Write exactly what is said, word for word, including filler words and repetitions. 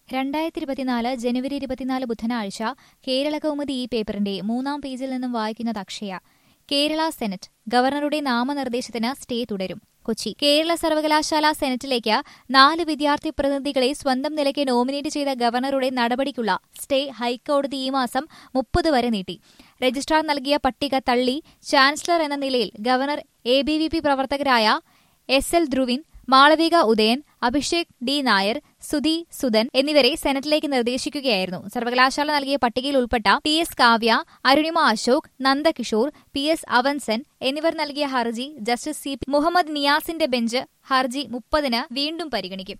രണ്ടായിരത്തി ഇരുപത്തിനാല് ജനുവരി ഇരുപത്തിനാല് ബുധനാഴ്ച കേരള കൗമുദി ഈ പേപ്പറിന്റെ മൂന്നാം പേജിൽ നിന്നും വായിക്കുന്നത് അക്ഷയ. കേരള സെനറ്റ് ഗവർണറുടെ നാമനിർദ്ദേശത്തിന് സ്റ്റേ തുടരും. കൊച്ചി. കേരള സർവകലാശാല സെനറ്റിലേക്ക് നാല് വിദ്യാർത്ഥി പ്രതിനിധികളെ സ്വന്തം നിലയ്ക്ക് നോമിനേറ്റ് ചെയ്ത ഗവർണറുടെ നടപടിക്കുള്ള സ്റ്റേ ഹൈക്കോടതി ഈ മാസം മുപ്പത് വരെ നീട്ടി. രജിസ്ട്രാർ നൽകിയ പട്ടിക തള്ളി ചാൻസലർ എന്ന നിലയിൽ governor A B V P പ്രവർത്തകരായ S L Dhruvin, Malavika Udayan, Abhishek D Nair, Sudhi Sudhan എന്നിവരെ സെനറ്റിലേക്ക് നിർദ്ദേശിക്കുകയായിരുന്നു. സർവകലാശാല നൽകിയ പട്ടികയിൽ ഉൾപ്പെട്ട T S Kavya, Arunima Ashok, Nandakishore, P S Avanson എന്നിവർ നൽകിയ ഹർജി ജസ്റ്റിസ് സി പി മുഹമ്മദ് നിയാസിന്റെ ബെഞ്ച് ഹർജി മുപ്പതിന് വീണ്ടും പരിഗണിക്കും.